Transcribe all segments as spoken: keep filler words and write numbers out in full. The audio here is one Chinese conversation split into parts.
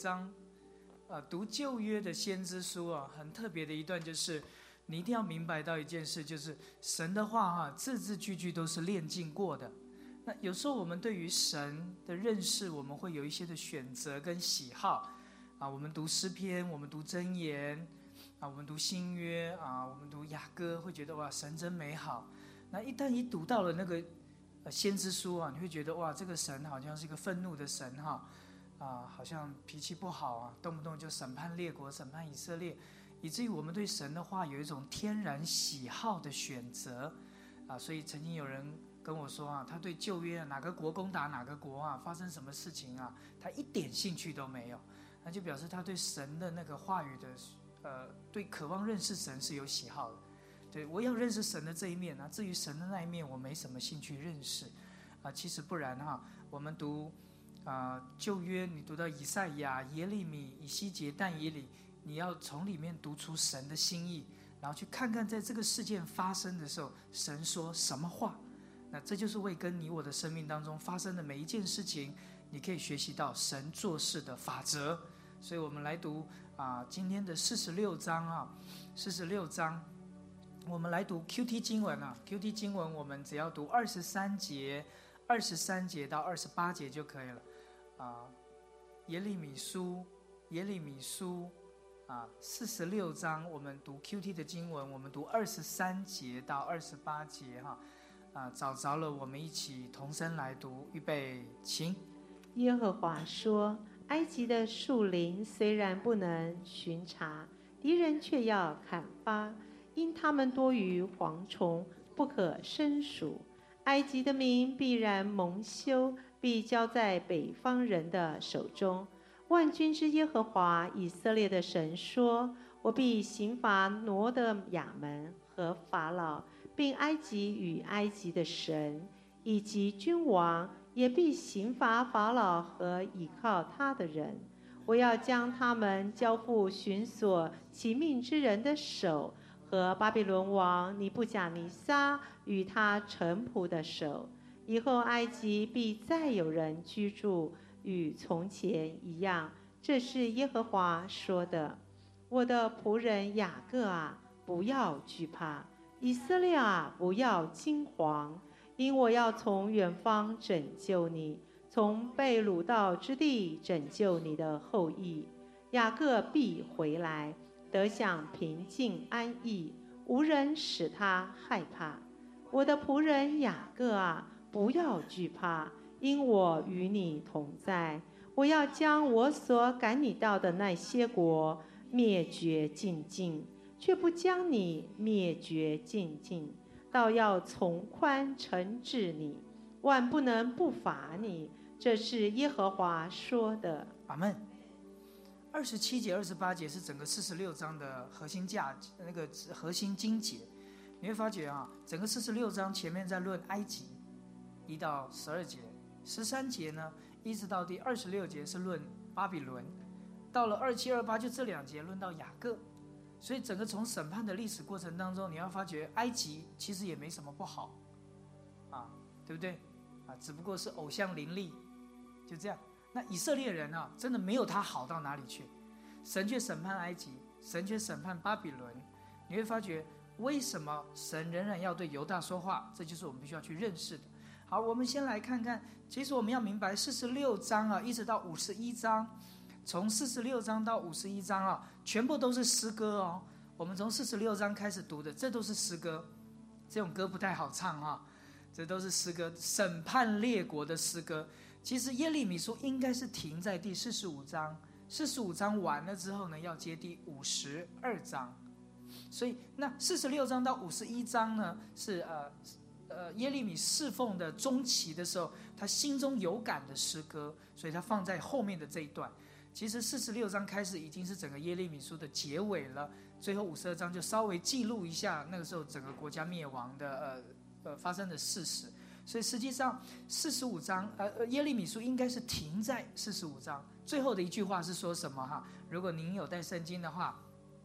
章，呃，读旧约的先知书啊，很特别的一段就是，你一定要明白到一件事，就是神的话哈、啊，字字句句都是炼净过的。那有时候我们对于神的认识，我们会有一些的选择跟喜好啊，我们读诗篇，我们读箴言啊，我们读新约啊，我们读雅歌，会觉得哇，神真美好。那一旦一读到了那个呃先知书啊，你会觉得哇，这个神好像是一个愤怒的神哈，啊，好像脾气不好啊，动不动就审判列国，审判以色列，以至于我们对神的话有一种天然喜好的选择啊。所以曾经有人跟我说啊，他对旧约啊，哪个国攻打哪个国啊，发生什么事情啊，他一点兴趣都没有，那就表示他对神的那个话语的呃，对渴望认识神是有喜好的。对，我要认识神的这一面啊，至于神的那一面，我没什么兴趣认识啊。其实不然哈，我们读啊旧约，你读到以赛亚、耶利米、以西结、但以理，你要从里面读出神的心意，然后去看看在这个事件发生的时候，神说什么话。那这就是为跟你我的生命当中发生的每一件事情，你可以学习到神做事的法则。所以我们来读啊今天的四十六章啊，四十六章。我们来读 Q T 经文啊 ，Q T 经文我们只要读二十三节，二十三节到二十八节就可以了啊。耶利米书，耶利米书啊，四十六章我们读 Q T 的经文，我们读二十三节到二十八节哈啊，找着了，我们一起同声来读，预备，请。 耶和华说：埃及的树林虽然不能巡查，敌人却要砍伐。因他们多于蝗虫，不可胜数。埃及的民必然蒙羞，必交在北方人的手中。万军之耶和华以色列的神说：我必刑罚挪的亚门和法老，并埃及与埃及的神，以及君王，也必刑罚法老和倚靠他的人。我要将他们交付寻索其命之人的手，和巴比伦王尼布甲尼撒与他臣仆的手。以后埃及必再有人居住，与从前一样。这是耶和华说的。我的仆人雅各啊，不要惧怕；以色列啊，不要惊惶，因我要从远方拯救你，从被掳到之地拯救你的后裔。雅各必回来，得享平静安逸，无人使他害怕。我的仆人雅各啊，不要惧怕，因我与你同在。我要将我所赶你到的那些国灭绝尽尽，却不将你灭绝尽尽，倒要从宽惩治你，万不能不罚你。这是耶和华说的。 阿们。二十七节、二十八节是整个四十六章的核心价，那个核心经节。你会发觉啊，整个四十六章前面在论埃及，一到十二节，十三节呢，一直到第二十六节是论巴比伦，到了二七二八就这两节论到雅各。所以整个从审判的历史过程当中，你要发觉埃及其实也没什么不好，啊，对不对？啊，只不过是偶像林立，就这样。那以色列人啊，真的没有他好到哪里去，神却审判埃及，神却审判巴比伦。你会发觉为什么神仍然要对犹大说话，这就是我们必须要去认识的。好，我们先来看看，其实我们要明白四十六章啊，一直到五十一章，从四十六章到五十一章啊，全部都是诗歌哦。我们从四十六章开始读的，这都是诗歌，这种歌不太好唱啊，这都是诗歌，审判列国的诗歌。其实耶利米书应该是停在第四十五章，四十五章完了之后呢，要接第五十二章。所以那四十六章到五十一章呢，是呃呃耶利米侍奉的中期的时候，他心中有感的诗歌，所以他放在后面的这一段。其实四十六章开始已经是整个耶利米书的结尾了，最后五十二章就稍微记录一下那个时候整个国家灭亡的呃呃发生的事实。所以实际上四十五章呃耶利米书应该是停在四十五章，最后的一句话是说什么哈？如果您有带圣经的话，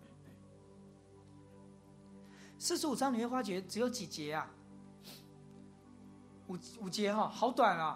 四十五章你会发觉只有几节啊？五五节哈，好短啊！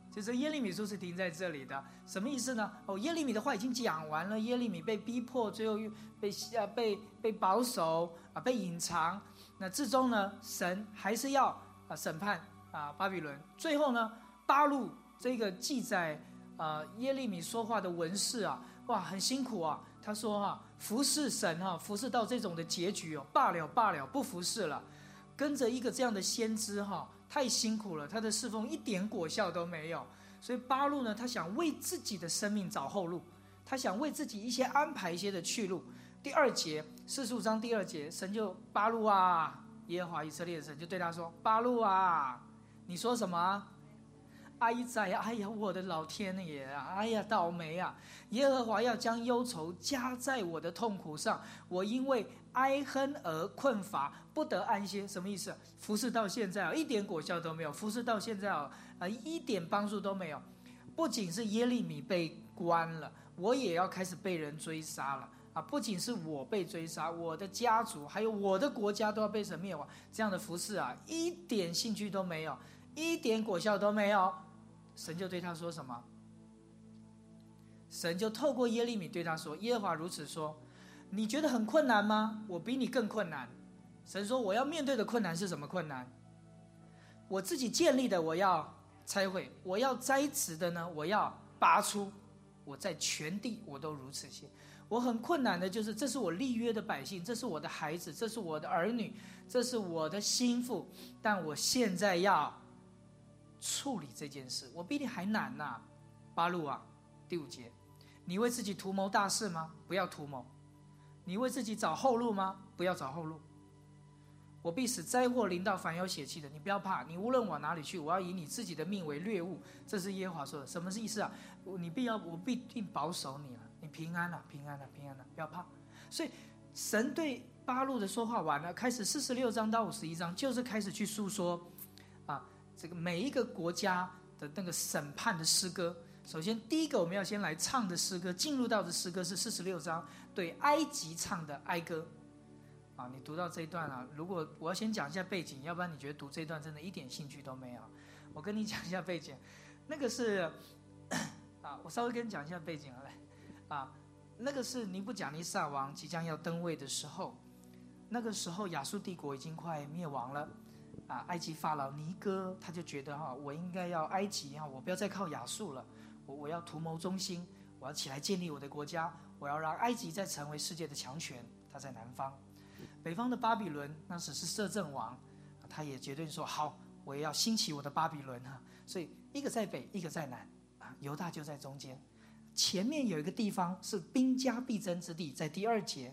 就是耶利米书是停在这里的，什么意思呢？哦，耶利米的话已经讲完了，耶利米被逼迫，最后又被啊被被保守啊，被隐藏。那至终呢，神还是要啊审判啊巴比伦。最后呢，巴录这个记载啊耶利米说话的文士啊，哇，很辛苦啊。他说哈、啊，服侍神哈、啊，服侍到这种的结局哦，罢了罢了，不服侍了，跟着一个这样的先知哈、啊。太辛苦了，他的侍奉一点果效都没有，所以巴录呢，他想为自己的生命找后路，他想为自己一些安排一些的去路。第二节四十五章第二节，神就巴录啊，耶和华以色列的神就对他说：“巴录啊，你说什么？哀哉！哎呀，我的老天爷啊！哎呀，倒霉啊！耶和华要将忧愁加在我的痛苦上，我因为哀恨而困乏，不得安歇。什么意思？服侍到现在一点果效都没有，服侍到现在啊，一点帮助都没有。不仅是耶利米被关了，我也要开始被人追杀了啊！不仅是我被追杀，我的家族还有我的国家都要被神灭亡。这样的服侍啊，一点兴趣都没有，一点果效都没有。神就对他说什么？神就透过耶利米对他说：“耶和华如此说，你觉得很困难吗？我比你更困难。”神说：“我要面对的困难是什么困难？我自己建立的，我要拆毁；我要栽植的呢，我要拔出。我在全地我都如此些。我很困难的就是，这是我立约的百姓，这是我的孩子，这是我的儿女，这是我的心腹。但我现在要处理这件事，我比你还难呐、啊。”巴录啊，第五节，你为自己图谋大事吗？不要图谋。你为自己找后路吗？不要找后路。我必使灾祸临到凡有血气的，你不要怕，你无论往哪里去，我要以你自己的命为掠物。这是耶和华说的。什么意思啊？你必要，我必定保守你了，你平安了，平安了，平安了，不要怕。所以神对巴录的说话完了，开始四十六章到五十一章，就是开始去诉说啊，这个每一个国家的那个审判的诗歌。首先第一个我们要先来唱的诗歌，进入到的诗歌是四十六章对埃及唱的哀歌啊。你读到这一段啊，如果我要先讲一下背景，要不然你觉得读这一段真的一点兴趣都没有。我跟你讲一下背景，那个是啊，我稍微跟你讲一下背景来啊，那个是尼布甲尼撒王即将要登位的时候，那个时候亚述帝国已经快灭亡了。啊，埃及法老尼哥他就觉得哈、啊，我应该要埃及哈、啊，我不要再靠亚述了，我我要图谋中心，我要起来建立我的国家，我要让埃及再成为世界的强权。他在南方，北方的巴比伦那时是摄政王，他也决定说好，我也要兴起我的巴比伦哈。所以一个在北，一个在南，啊，犹大就在中间。前面有一个地方是兵家必争之地，在第二节，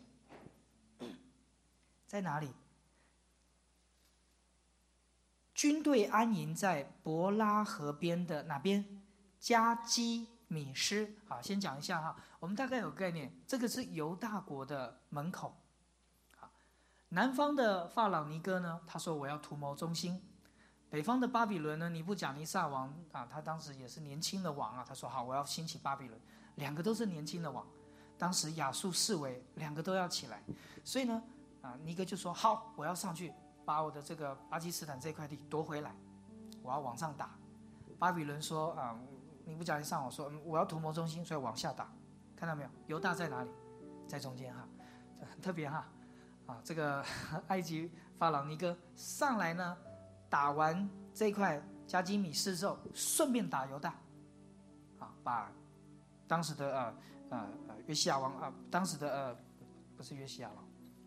在哪里？军队安营在伯拉河边的哪边？加基米施。好，先讲一下哈，我们大概有概念，这个是犹大国的门口。好，南方的法老尼哥呢，他说我要图谋中心；北方的巴比伦呢，尼布甲尼撒王啊，他当时也是年轻的王啊，他说好，我要兴起巴比伦。两个都是年轻的王，当时亚述四围，两个都要起来，所以呢，啊，尼哥就说好，我要上去。把我的这个巴基斯坦这块地夺回来，我要往上打。巴比伦说啊，尼布甲尼撒王说，嗯，我要图谋中心，所以往下打。看到没有？犹大在哪里？在中间哈，很特别哈。啊，这个埃及法老尼哥上来呢，打完这一块加基米施之后，顺便打犹大，啊，把当时的呃呃呃约西亚王啊，当时的呃不是约西亚王。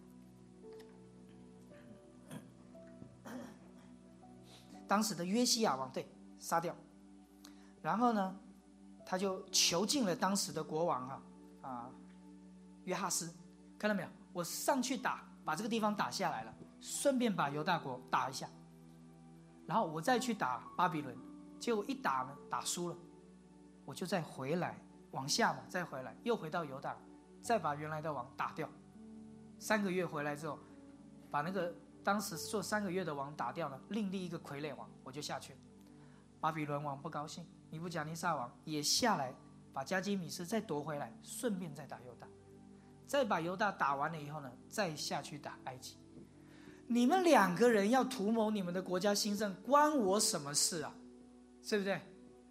当时的约西亚王对杀掉，然后呢，他就囚禁了当时的国王啊啊约哈斯，看到没有？我上去打，把这个地方打下来了，顺便把犹大国打一下，然后我再去打巴比伦，结果一打呢打输了，我就再回来往下嘛，再回来又回到犹大，再把原来的王打掉，三个月回来之后，把那个。当时做三个月的王打掉了，另立一个傀儡王，我就下去了。巴比伦王不高兴，尼布甲尼撒王也下来，把加基米施再夺回来，顺便再打犹大，再把犹大打完了以后呢，再下去打埃及。你们两个人要图谋你们的国家兴盛，关我什么事啊？对不对？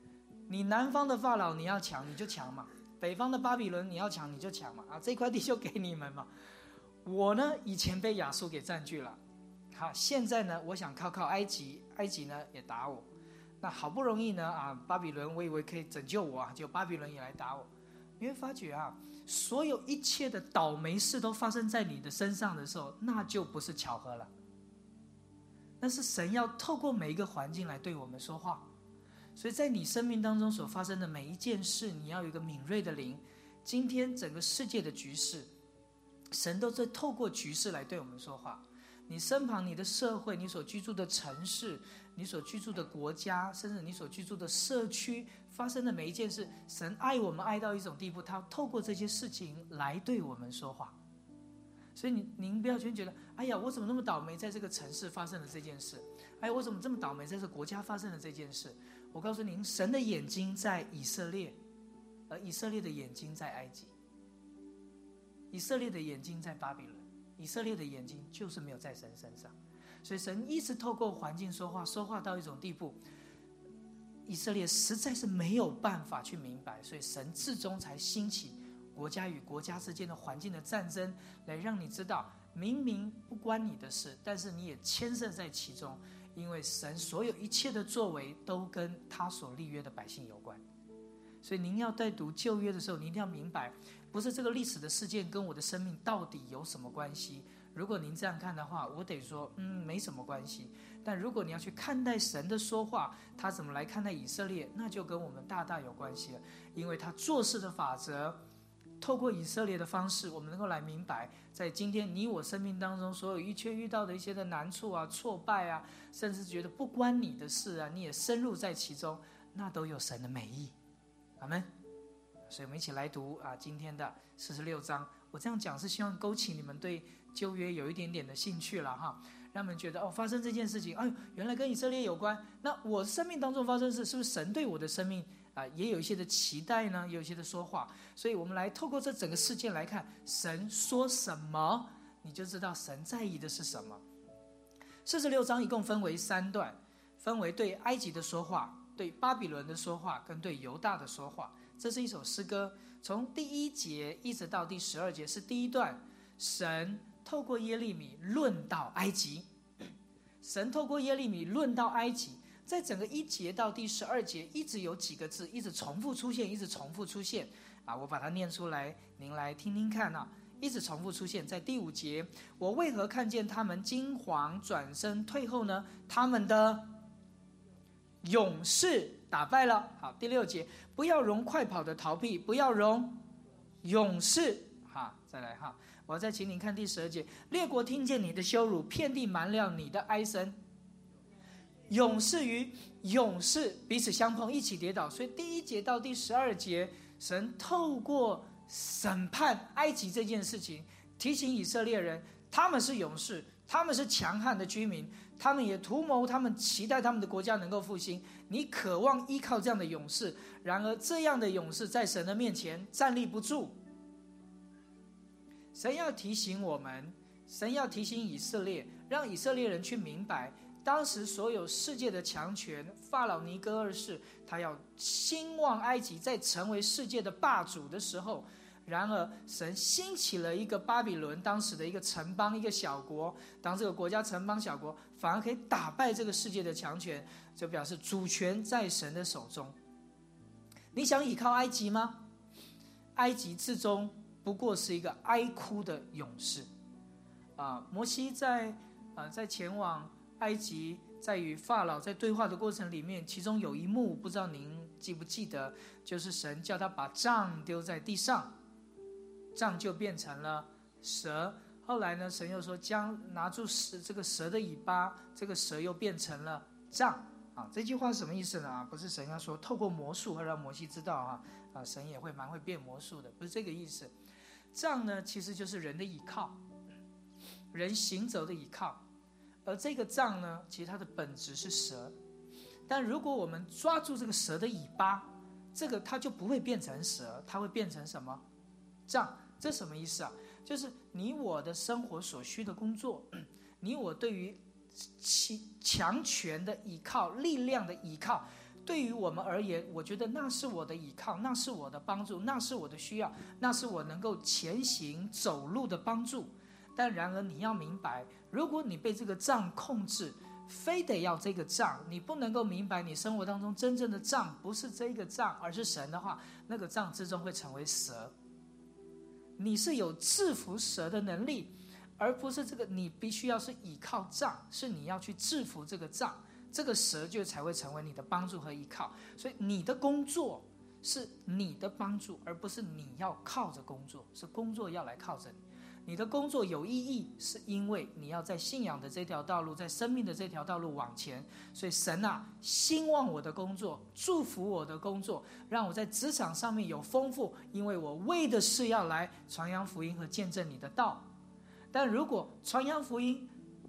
你南方的法老你要抢你就抢嘛，北方的巴比伦你要抢你就抢嘛，啊，这块地就给你们嘛。我呢以前被亚述给占据了，好，现在呢我想靠靠埃及，埃及呢也打我，那好不容易呢啊巴比伦我以为可以拯救我啊，结果巴比伦也来打我。你会发觉啊，所有一切的倒霉事都发生在你的身上的时候，那就不是巧合了，那是神要透过每一个环境来对我们说话。所以在你生命当中所发生的每一件事，你要有一个敏锐的灵。今天整个世界的局势，神都在透过局势来对我们说话。你身旁你的社会，你所居住的城市，你所居住的国家，甚至你所居住的社区发生的每一件事，神爱我们爱到一种地步，他透过这些事情来对我们说话。所以你您不要觉得，哎呀，我怎么那么倒霉，在这个城市发生了这件事，哎，我怎么这么倒霉，在这个国家发生了这件事。我告诉您，神的眼睛在以色列，而以色列的眼睛在埃及，以色列的眼睛在巴比伦，以色列的眼睛就是没有在神身上。所以神一直透过环境说话，说话到一种地步，以色列实在是没有办法去明白，所以神至终才兴起国家与国家之间的环境的战争，来让你知道明明不关你的事，但是你也牵涉在其中，因为神所有一切的作为都跟他所立约的百姓有关。所以您要在读旧约的时候，您一定要明白，不是这个历史的事件跟我的生命到底有什么关系。如果您这样看的话，我得说嗯，没什么关系。但如果你要去看待神的说话，他怎么来看待以色列，那就跟我们大大有关系了。因为他做事的法则，透过以色列的方式，我们能够来明白，在今天你我生命当中所有一切遇到的一些的难处啊、挫败啊，甚至觉得不关你的事啊，你也深入在其中，那都有神的美意。阿们。所以我们一起来读啊，今天的四十六章。我这样讲是希望勾起你们对旧约有一点点的兴趣了哈，让你们觉得哦，发生这件事情，哎呦，原来跟以色列有关。那我生命当中发生的事，是不是神对我的生命啊也有一些的期待呢？也有一些的说话。所以我们来透过这整个事件来看，神说什么，你就知道神在意的是什么。四十六章一共分为三段，分为对埃及的说话、对巴比伦的说话跟对犹大的说话。这是一首诗歌，从第一节一直到第十二节是第一段，神透过耶利米论到埃及，神透过耶利米论到埃及，在整个一节到第十二节一直有几个字一直重复出现，一直重复出现啊，我把它念出来，您来听听看啊。一直重复出现在第五节，我为何看见他们惊惶转身退后呢？他们的勇士打败了。好，第六节，不要容快跑的逃避，不要容勇士。好，再来哈，我要再请你看第十二节，列国听见你的羞辱，遍地满了你的哀声。勇士与勇士彼此相碰，一起跌倒。所以第一节到第十二节，神透过审判埃及这件事情，提醒以色列人，他们是勇士，他们是强悍的居民，他们也图谋，他们期待他们的国家能够复兴。你渴望依靠这样的勇士，然而这样的勇士在神的面前站立不住。神要提醒我们，神要提醒以色列，让以色列人去明白，当时所有世界的强权法老尼哥二世，他要兴旺埃及，在成为世界的霸主的时候，然而神兴起了一个巴比伦，当时的一个城邦，一个小国，当这个国家城邦小国反而可以打败这个世界的强权，就表示主权在神的手中。你想倚靠埃及吗？埃及至终不过是一个哀哭的勇士啊！摩西在啊在前往埃及，在与法老在对话的过程里面，其中有一幕不知道您记不记得，就是神叫他把杖丢在地上，杖就变成了蛇。后来呢，神又说将拿住蛇这个蛇的尾巴，这个蛇又变成了杖啊。这句话是什么意思呢？啊，不是神要说透过魔术会让摩西知道啊，啊，神也会蛮会变魔术的，不是这个意思。杖呢，其实就是人的倚靠，人行走的倚靠。而这个杖呢，其实它的本质是蛇，但如果我们抓住这个蛇的尾巴，这个它就不会变成蛇，它会变成什么？杖。这什么意思啊？就是你我的生活所需的工作，你我对于强权的倚靠、力量的倚靠， 对于我们而言，我觉得那是我的依靠，那是我的帮助，那是我的需要，那是我能够前行走路的帮助。但然而你要明白，如果你被这个杖控制，非得要这个杖，你不能够明白你生活当中真正的杖不是这个杖，而是神的话，那个杖之中会成为蛇。你是有制服蛇的能力，而不是这个你必须要是依靠杖，是你要去制服这个杖，这个蛇就才会成为你的帮助和依靠。所以你的工作是你的帮助，而不是你要靠着工作，是工作要来靠着你。你的工作有意义，是因为你要在信仰的这条道路，在生命的这条道路往前。所以神啊，兴旺我的工作，祝福我的工作，让我在职场上面有丰富，因为我为的是要来传扬福音和见证你的道。但如果传扬福音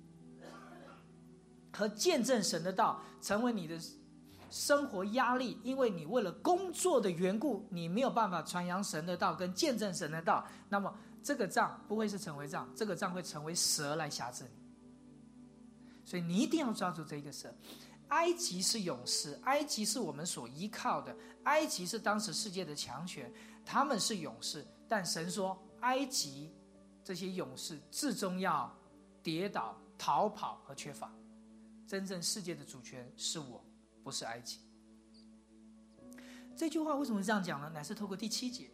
和见证神的道成为你的生活压力，因为你为了工作的缘故，你没有办法传扬神的道跟见证神的道，那么这个杖不会是成为杖，这个杖会成为蛇来辖制你。所以你一定要抓住这个蛇。埃及是勇士，埃及是我们所依靠的，埃及是当时世界的强权，他们是勇士。但神说，埃及这些勇士至终要跌倒、逃跑和缺乏。真正世界的主权是我，不是埃及。这句话为什么这样讲呢？乃是透过第七节。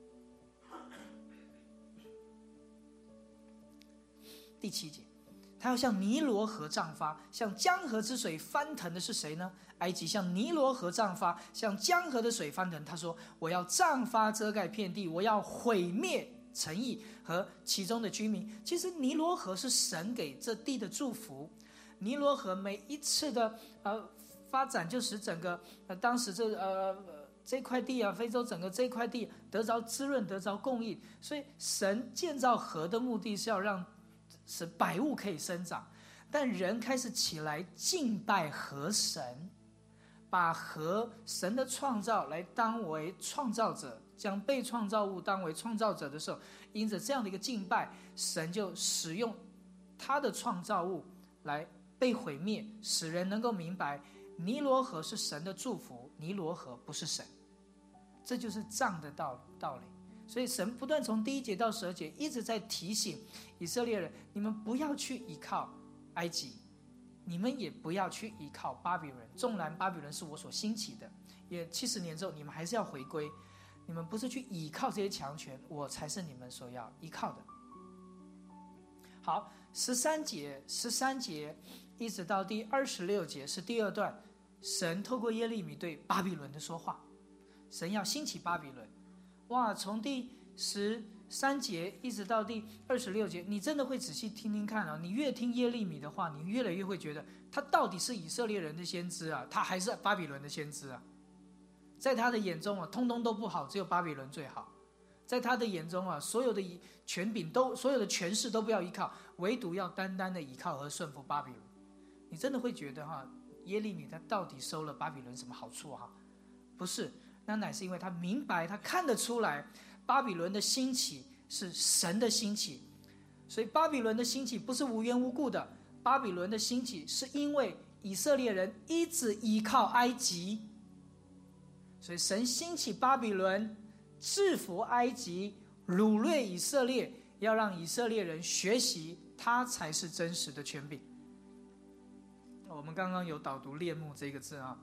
第七节，他要向尼罗河涨发，像江河之水翻腾的是谁呢？埃及向尼罗河涨发，像江河的水翻腾。他说，我要涨发遮盖遍地，我要毁灭城邑和其中的居民。其实尼罗河是神给这地的祝福，尼罗河每一次的呃发展，就使整个呃当时这呃这块地啊，非洲整个这块地得着滋润，得着供应。所以神建造河的目的是要让使百物可以生长，但人开始起来敬拜河神，把河神的创造来当为创造者，将被创造物当为创造者的时候，因着这样的一个敬拜，神就使用他的创造物来被毁灭，使人能够明白尼罗河是神的祝福，尼罗河不是神。这就是杖的道道理。所以神不断从第一节到十二节一直在提醒以色列人，你们不要去依靠埃及，你们也不要去依靠巴比伦，纵然巴比伦是我所兴起的，也七十年之后你们还是要回归。你们不是去依靠这些强权，我才是你们所要依靠的。好，十三节十三节一直到第二十六节是第二段，神透过耶利米对巴比伦的说话，神要兴起巴比伦。哇，从第十三节一直到第二十六节，你真的会仔细听听看啊！你越听耶利米的话，你越来越会觉得他到底是以色列人的先知啊，他还是巴比伦的先知啊？在他的眼中啊，通通都不好，只有巴比伦最好。在他的眼中啊，所有的权柄都，所有的权势都不要依靠，唯独要单单的依靠和顺服巴比伦。你真的会觉得哈，耶利米他到底收了巴比伦什么好处哈？不是。那乃是因为他明白，他看得出来，巴比伦的兴起是神的兴起，所以巴比伦的兴起不是无缘无故的，巴比伦的兴起是因为以色列人一直依靠埃及，所以神兴起巴比伦，制服埃及，掳掠以色列，要让以色列人学习，他才是真实的权柄。我们刚刚有导读列目这个字啊。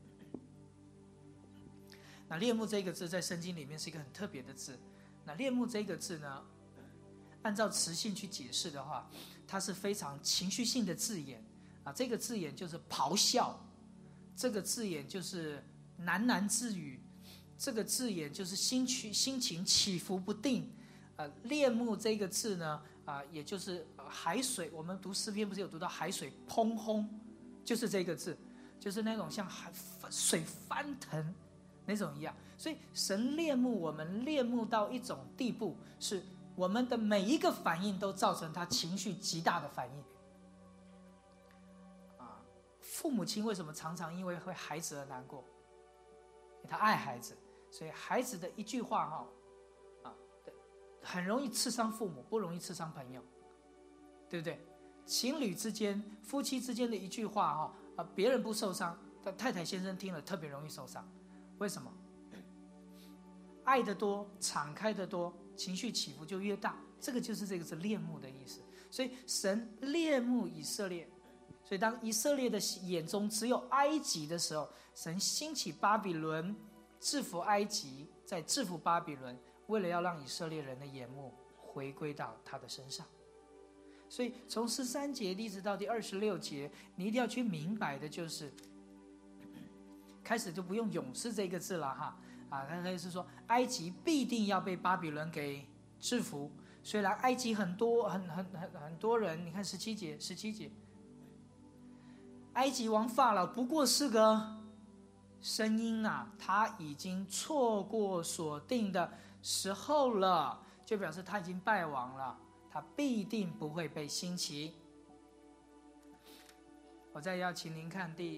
那列目这个字在圣经里面是一个很特别的字。那列目这个字呢，按照词性去解释的话，它是非常情绪性的字眼啊。这个字眼就是咆哮，这个字眼就是喃喃自语，这个字眼就是心情心情起伏不定。呃，列目这个字呢，啊、呃，也就是海水。我们读诗篇不是有读到海水砰轰，就是这个字，就是那种像海水翻腾。那种一样，所以神恋慕我们，恋慕到一种地步，是我们的每一个反应都造成他情绪极大的反应。啊，父母亲为什么常常因为为孩子而难过？因为他爱孩子，所以孩子的一句话哈，啊，很容易刺伤父母，不容易刺伤朋友，对不对？情侣之间、夫妻之间的一句话哈，啊，别人不受伤， 但太太先生听了特别容易受伤，为什么？爱得多，敞开得多，情绪起伏就越大。这个就是这个是恋慕的意思。所以神恋慕以色列，所以当以色列的眼中只有埃及的时候，神兴起巴比伦制服埃及，再制服巴比伦，为了要让以色列人的眼目回归到他的身上。所以从十三节一直到第二十六节，你一定要去明白的就是，开始就不用勇士这个字了哈，啊，他开始说埃及必定要被巴比伦给制服。虽然埃及很多很很很很多人，你看十七节，十七节，埃及王法老不过是个声音啊，他已经错过所定的时候了，就表示他已经败亡了，他必定不会被兴起。我再要请您看第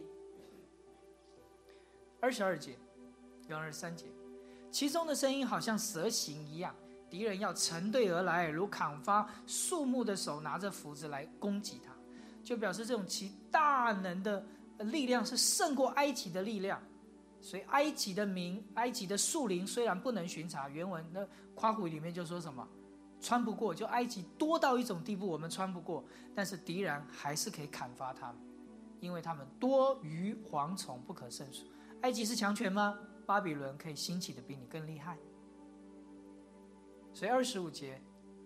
二十二节跟二十三节，其中的声音好像蛇形一样，敌人要成队而来，如砍伐树木的手拿着斧子来攻击他，就表示这种其大能的力量是胜过埃及的力量。所以埃及的民，埃及的树林虽然不能巡查，原文那夸虎里面就说什么穿不过，就埃及多到一种地步我们穿不过，但是敌人还是可以砍伐他们，因为他们多于蝗虫，不可胜数。埃及是强权吗？巴比伦可以兴起的比你更厉害。所以二十五节，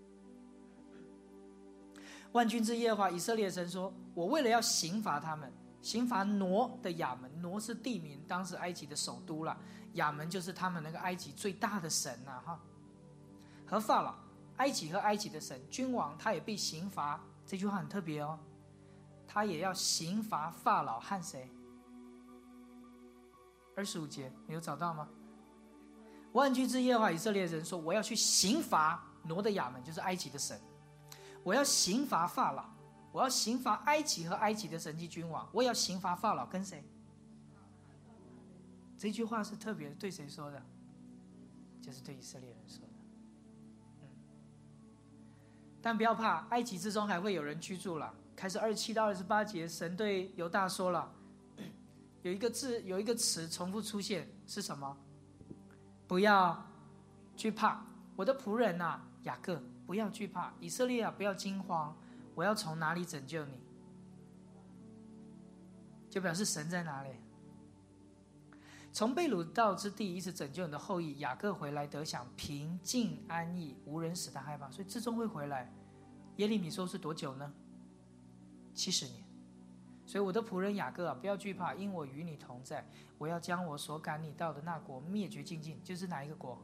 万军之耶和华以色列神说，我为了要刑罚他们，刑罚挪的亚门，挪是地名，当时埃及的首都了，亚门就是他们那个埃及最大的神啊哈。和法老，埃及和埃及的神君王，他也被刑罚，这句话很特别哦，他也要刑罚法老和谁？二十五节，你有找到吗？万军之耶和华以色列人说，我要去刑罚挪的亚门，就是埃及的神，我要刑罚法老，我要刑罚埃及和埃及的神及君王，我也要刑罚法老跟谁？这句话是特别对谁说的？就是对以色列人说的。嗯，但不要怕，埃及之中还会有人居住了。开始二十七到二十八节，神对犹大说了，有一个字，有一个词重复出现，是什么？不要惧怕，我的仆人啊，雅各，不要惧怕，以色列啊，不要惊慌，我要从哪里拯救你？就表示神在哪里？从被掳到之地一直拯救你的后裔，雅各回来得享平静安逸，无人使他害怕，所以至终会回来。耶利米说是多久呢？七十年。所以我的仆人雅各啊，不要惧怕，因我与你同在，我要将我所赶你到的那国灭绝尽尽。就是哪一个国？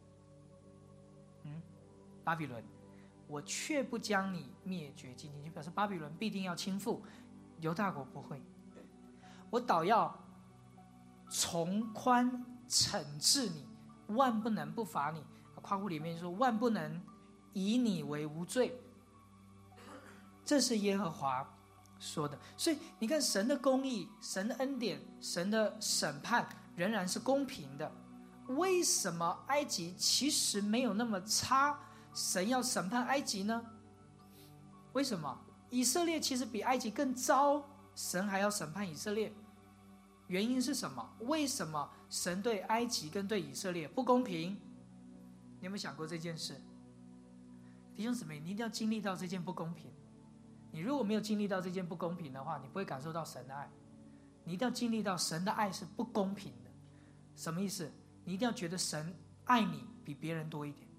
嗯，巴比伦。我却不将你灭绝尽尽，就表示巴比伦必定要倾覆，犹大国不会。我倒要从宽惩治你，万不能不罚你。括弧里面说万不能以你为无罪，这是耶和华说的。所以你看，神的公义、神的恩典、神的审判仍然是公平的。为什么埃及其实没有那么差，神要审判埃及呢？为什么以色列其实比埃及更糟，神还要审判以色列？原因是什么？为什么神对埃及跟对以色列不公平？你有没有想过这件事？弟兄姊妹，你一定要经历到这件不公平。你如果没有经历到这件不公平的话，你不会感受到神的爱。你一定要经历到神的爱是不公平的。什么意思？你一定要觉得神爱你比别人多一点。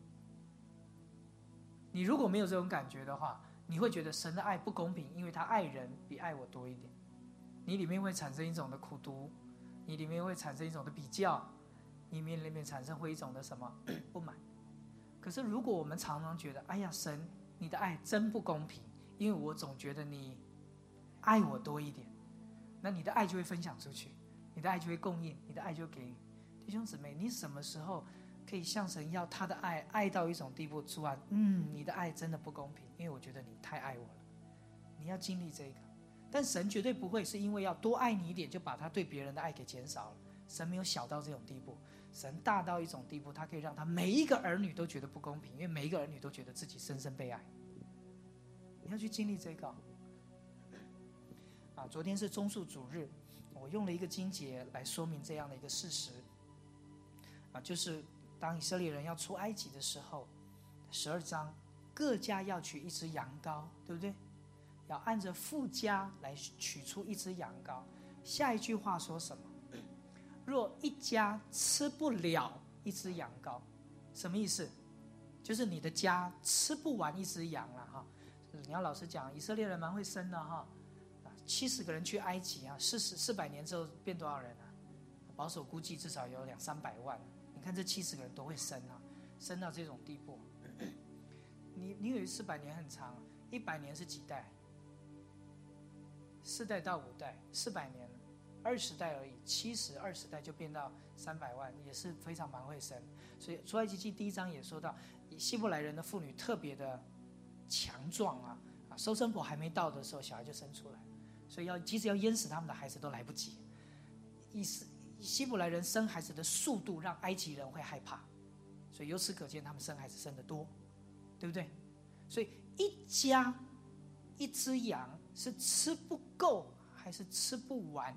你如果没有这种感觉的话，你会觉得神的爱不公平，因为他爱人比爱我多一点。你里面会产生一种的苦毒，你里面会产生一种的比较，你里面产生会一种的什么不满。可是如果我们常常觉得，哎呀，神你的爱真不公平，因为我总觉得你爱我多一点，那你的爱就会分享出去，你的爱就会供应，你的爱就会给予。弟兄姊妹，你什么时候可以向神要他的爱，爱到一种地步，主啊，嗯，你的爱真的不公平，因为我觉得你太爱我了。你要经历这个，但神绝对不会是因为要多爱你一点，就把他对别人的爱给减少了。神没有小到这种地步，神大到一种地步，他可以让他每一个儿女都觉得不公平，因为每一个儿女都觉得自己深深被爱。你要去经历这个啊！昨天是棕树主日， 我用了一个经节来说明这样的一个事实啊，就是当以色列人要出埃及的时候，十二章各家要取一只羊羔，对不对？要按着父家来取出一只羊羔。下一句话说什么？若一家吃不了一只羊羔，什么意思？就是你的家吃不完一只羊了哈。你要老实讲，以色列人蛮会生的哈。七十个人去埃及啊，四十四百年之后变多少人啊？保守估计至少有两三百万。你看这七十个人都会生啊，生到这种地步。你你以为四百年很长，一百年是几代？四代到五代，四百年，二十代而已，七十二十代就变到三百万，也是非常蛮会生。所以出埃及记第一章也说到，希伯来人的妇女特别的强壮啊，啊，收生婆还没到的时候，小孩就生出来，所以要即使要淹死他们的孩子都来不及。意思，希伯来人生孩子的速度让埃及人会害怕，所以由此可见他们生孩子生得多，对不对？所以一家一只羊是吃不够还是吃不完？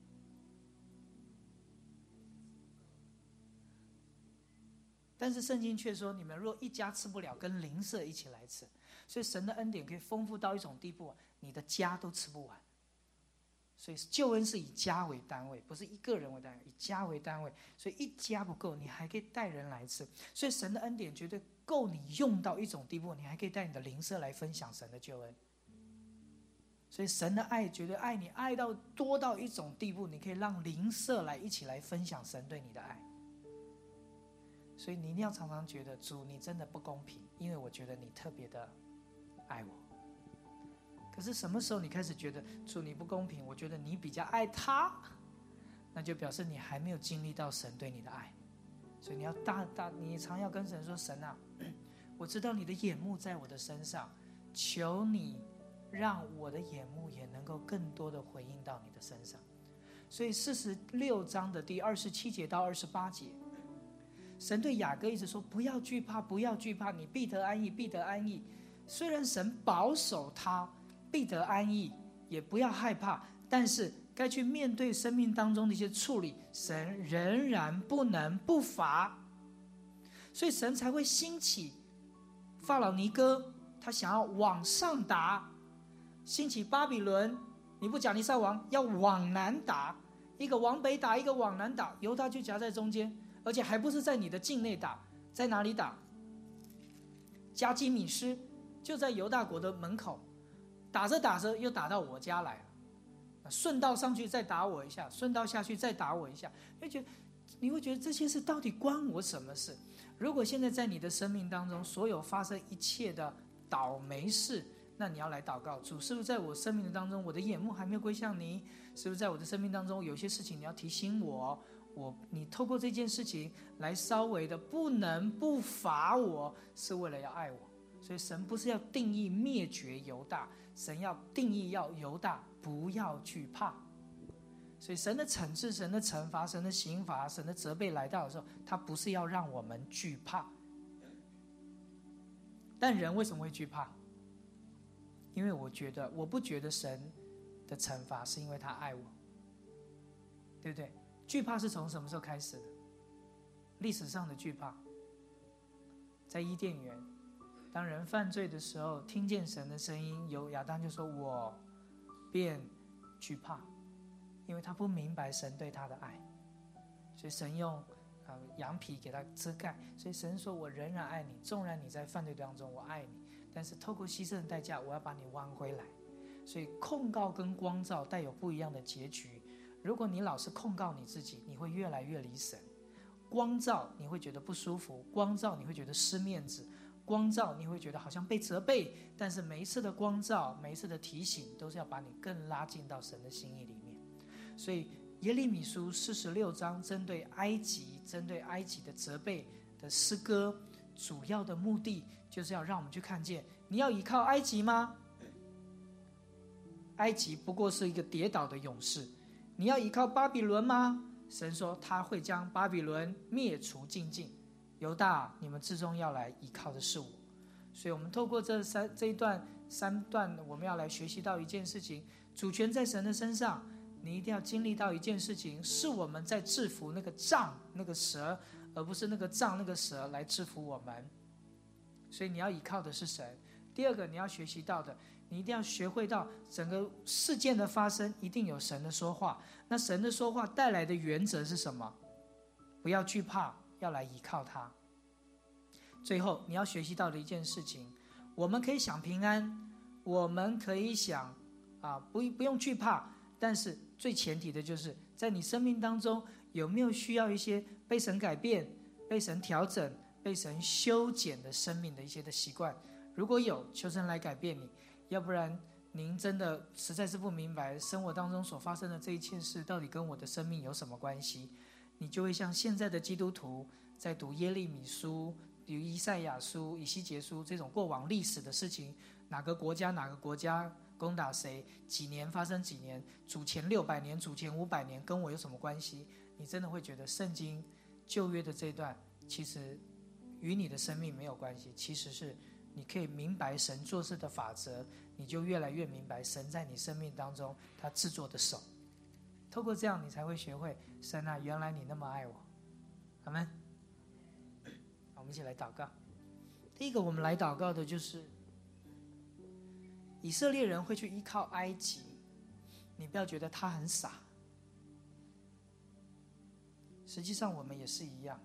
但是圣经却说，你们若一家吃不了，跟邻舍一起来吃。所以神的恩典可以丰富到一种地步，你的家都吃不完。所以救恩是以家为单位，不是一个人为单位，以家为单位。所以一家不够，你还可以带人来吃。所以神的恩典绝对够你用到一种地步，你还可以带你的邻舍来分享神的救恩。所以神的爱绝对爱你，爱到多到一种地步，你可以让邻舍来一起来分享神对你的爱。所以你一定要常常觉得，主你真的不公平，因为我觉得你特别的爱我。可是什么时候你开始觉得主你不公平，我觉得你比较爱他，那就表示你还没有经历到神对你的爱。所以你要大大，你常要跟神说，神啊，我知道你的眼目在我的身上，求你让我的眼目也能够更多的回应到你的身上。所以四十六章的第二十七节到二十八节，神对雅各一直说，不要惧怕，不要惧怕，你必得安逸，必得安逸。虽然神保守他必得安逸，也不要害怕，但是该去面对生命当中的一些处理，神仍然不能不罚。所以神才会兴起法老尼哥，他想要往上打，兴起巴比伦尼布甲尼撒王要往南打，一个往北打，一个往南打，犹大就夹在中间，而且还不是在你的境内打，在哪里打？加基米施就在犹大国的门口，打着打着又打到我家来了，顺道上去再打我一下，顺道下去再打我一下，你会觉得你会觉得这些事到底关我什么事？如果现在在你的生命当中所有发生一切的倒霉事，那你要来祷告，主是不是在我生命当中，我的眼目还没有归向你？是不是在我的生命当中有些事情你要提醒我？我你透过这件事情来稍微的不能不罚我，是为了要爱我。所以神不是要定义灭绝犹大，神要定义要犹大不要惧怕。所以神的惩治、神的惩罚、神的刑罚、神的责备来到的时候，他不是要让我们惧怕。但人为什么会惧怕？因为我觉得我不觉得神的惩罚是因为他爱我，对不对？惧怕是从什么时候开始的？历史上的惧怕，在伊甸园，当人犯罪的时候，听见神的声音，有亚当就说：“我便惧怕。”因为他不明白神对他的爱，所以神用、呃、羊皮给他遮盖。所以神说：“我仍然爱你，纵然你在犯罪当中，我爱你，但是透过牺牲的代价，我要把你挽回来。”所以控告跟光照带有不一样的结局。如果你老是控告你自己，你会越来越离神；光照你会觉得不舒服，光照你会觉得失面子，光照你会觉得好像被责备。但是每一次的光照，每一次的提醒，都是要把你更拉近到神的心意里面。所以耶利米书四十六章针对埃及、针对埃及的责备的诗歌，主要的目的就是要让我们去看见：你要依靠埃及吗？埃及不过是一个跌倒的勇士。你要依靠巴比伦吗？神说他会将巴比伦灭除尽尽。犹大，你们至终要来依靠的是我。所以我们透过这三这一段三段，我们要来学习到一件事情：主权在神的身上。 你一定要经历到一件事情，是我们在制服那个障那个蛇，而不是那个障那个蛇来制服我们。所以你要依靠的是神。第二个你要学习到的，你一定要学会到整个事件的发生一定有神的说话。那神的说话带来的原则是什么？不要惧怕，要来依靠他。最后你要学习到的一件事情，我们可以想平安，我们可以想啊，不不用惧怕，但是最前提的就是在你生命当中有没有需要一些被神改变、被神调整、被神修剪的生命的一些的习惯。如果有，求神来改变你，要不然您真的实在是不明白生活当中所发生的这一切事到底跟我的生命有什么关系，你就会像现在的基督徒在读耶利米书、读以赛亚书、以西结书这种过往历史的事情，哪个国家哪个国家攻打谁，几年发生几年，主前六百年主前五百年，跟我有什么关系？你真的会觉得圣经旧约的这段其实与你的生命没有关系，其实是你可以明白神做事的法则，你就越来越明白神在你生命当中他制作的手。透过这样你才会学会，神啊，原来你那么爱我。阿们。我们一起来祷告。第一个我们来祷告的就是以色列人会去依靠埃及，你不要觉得他很傻，实际上我们也是一样。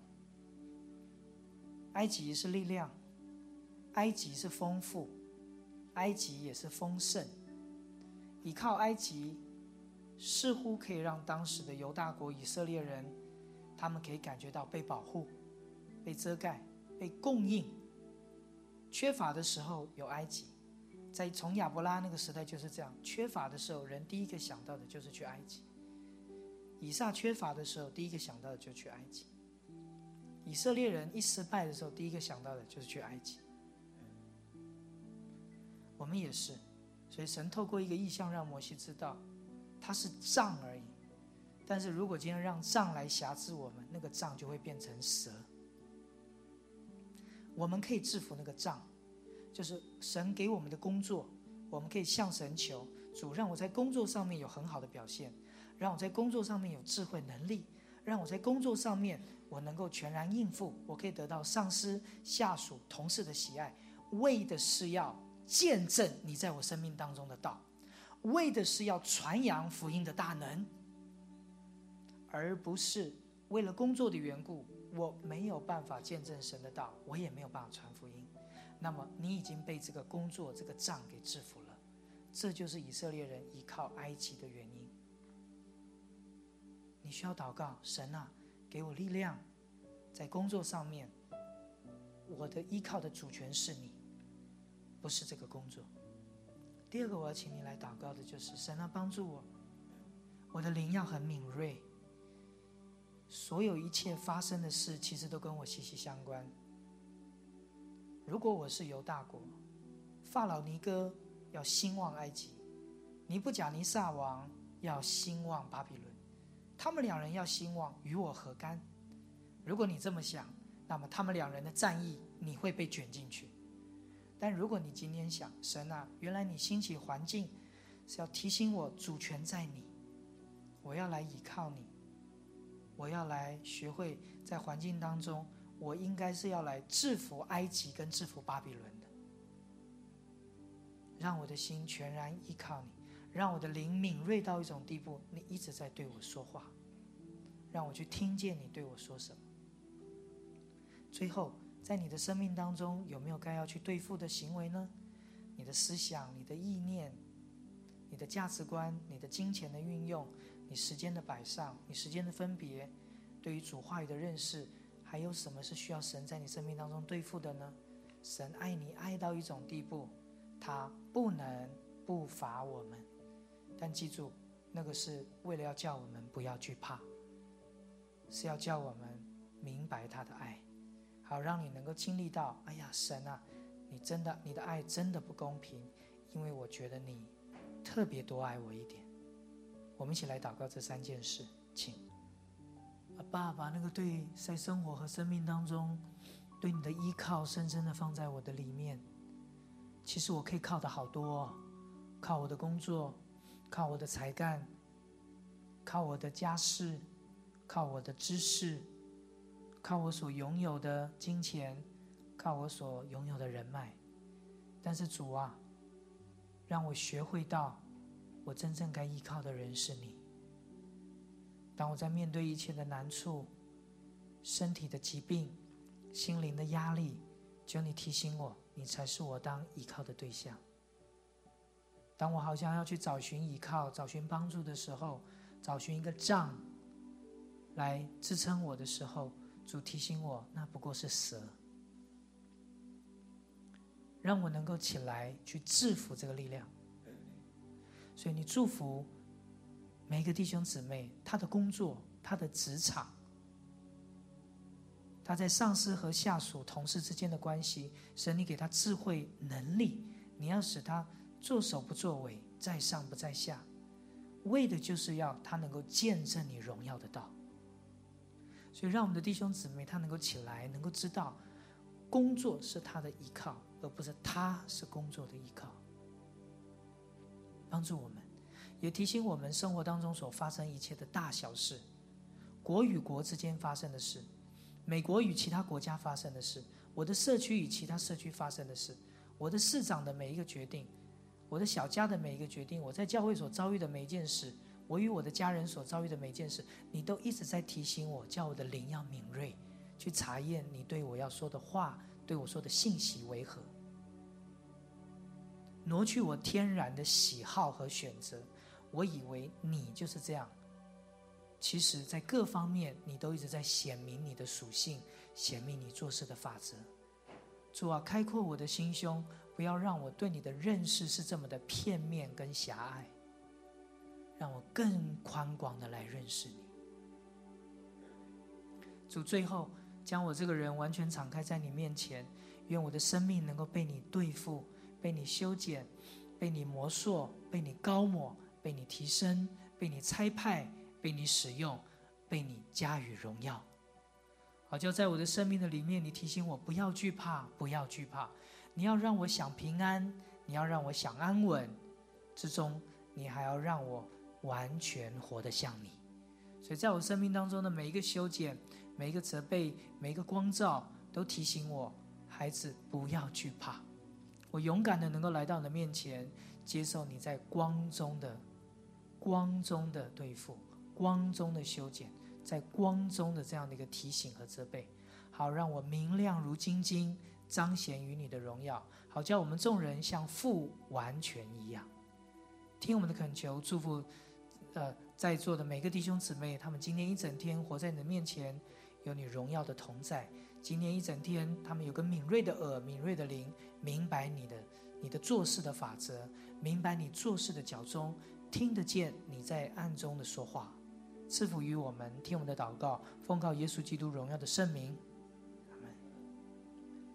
埃及是力量，埃及是丰富，埃及也是丰盛。依靠埃及似乎可以让当时的犹大国以色列人，他们可以感觉到被保护、被遮盖、被供应。缺乏的时候有埃及，在从亚伯拉那个时代就是这样，缺乏的时候人第一个想到的就是去埃及。以撒缺乏的时候第一个想到的就去埃及。以色列人一失败的时候第一个想到的就是去埃及。我们也是，所以神透过一个异象让摩西知道它是杖而已，但是如果今天让杖来辖制我们，那个杖就会变成蛇。我们可以制服那个杖，就是神给我们的工作，我们可以向神求，主让我在工作上面有很好的表现，让我在工作上面有智慧能力，让我在工作上面我能够全然应付，我可以得到上司、下属、同事的喜爱，为的是要见证你在我生命当中的道，为的是要传扬福音的大能，而不是为了工作的缘故我没有办法见证神的道，我也没有办法传福音，那么你已经被这个工作这个杖给制服了。这就是以色列人依靠埃及的原因。你需要祷告，神啊，给我力量，在工作上面我的依靠的主权是你，不是这个工作。第二个我要请你来祷告的就是神啊，帮助我，我的灵要很敏锐，所有一切发生的事其实都跟我息息相关。如果我是犹大国，法老尼哥要兴旺埃及，尼布甲尼撒王要兴旺巴比伦，他们两人要兴旺，与我何干？如果你这么想，那么他们两人的战役你会被卷进去。但如果你今天想，神啊，原来你兴起环境是要提醒我主权在你，我要来倚靠你，我要来学会在环境当中，我应该是要来制服埃及跟制服巴比伦的。让我的心全然依靠你，让我的灵敏锐到一种地步，你一直在对我说话，让我去听见你对我说什么。最后在你的生命当中有没有该要去对付的行为呢？你的思想、你的意念、你的价值观、你的金钱的运用、你时间的摆上、你时间的分别，对于主话语的认识，还有什么是需要神在你生命当中对付的呢？神爱你爱到一种地步，他不能不罚我们，但记住，那个是为了要叫我们不要惧怕，是要叫我们明白他的爱，好让你能够经历到，哎呀，神啊，你真的，你的爱真的不公平，因为我觉得你特别多爱我一点。我们一起来祷告这三件事，请。爸爸，那个对在生活和生命当中对你的依靠深深的放在我的里面。其实我可以靠的好多哦，靠我的工作，靠我的才干， 靠我的家世，靠我的知识，靠我所拥有的金钱，靠我所拥有的人脉。但是主啊，让我学会到我真正该依靠的人是你。当我在面对一切的难处，身体的疾病，心灵的压力，求你提醒我，你才是我当依靠的对象。当我好像要去找寻依靠，找寻帮助的时候，找寻一个杖来支撑我的时候，主提醒我，那不过是蛇。让我能够起来去制服这个力量。所以你祝福每一个弟兄姊妹，他的工作，他的职场，他在上司和下属同事之间的关系，神你给他智慧能力，你要使他作首不作尾，在上不在下，为的就是要他能够见证你荣耀的道。所以让我们的弟兄姊妹他能够起来，能够知道工作是他的依靠，而不是他是工作的依靠。帮助我们，也提醒我们生活当中所发生一切的大小事，国与国之间发生的事，美国与其他国家发生的事，我的社区与其他社区发生的事，我的市长的每一个决定，我的小家的每一个决定，我在教会所遭遇的每一件事，我与我的家人所遭遇的每一件事，你都一直在提醒我，叫我的灵要敏锐，去查验你对我要说的话，对我说的信息为何，挪去我天然的喜好和选择。我以为你就是这样，其实在各方面你都一直在显明你的属性，显明你做事的法则。主啊，开阔我的心胸，不要让我对你的认识是这么的片面跟狭隘，让我更宽广的来认识你。主，最后将我这个人完全敞开在你面前，愿我的生命能够被你对付，被你修剪，被你磨塑，被你高抹，被你提升，被你差派，被你使用，被你加予荣耀。好叫在我的生命的里面，你提醒我不要惧怕，不要惧怕，你要让我享平安，你要让我享安稳之中，你还要让我完全活得像你。所以在我生命当中的每一个修剪，每一个责备，每一个光照，都提醒我，孩子不要惧怕，我勇敢的能够来到你的面前，接受你在光中的光中的对付，光中的修剪，在光中的这样的一个提醒和责备，好让我明亮如金晶，彰显于你的荣耀，好叫我们众人像父完全一样。听我们的恳求，祝福呃在座的每个弟兄姊妹，他们今天一整天活在你的面前，有你荣耀的同在。今天一整天，他们有个敏锐的耳，敏锐的灵，明白你的你的做事的法则，明白你做事的脚踪，听得见你在暗中的说话。赐福于我们，听我们的祷告，奉靠耶稣基督荣耀的圣名。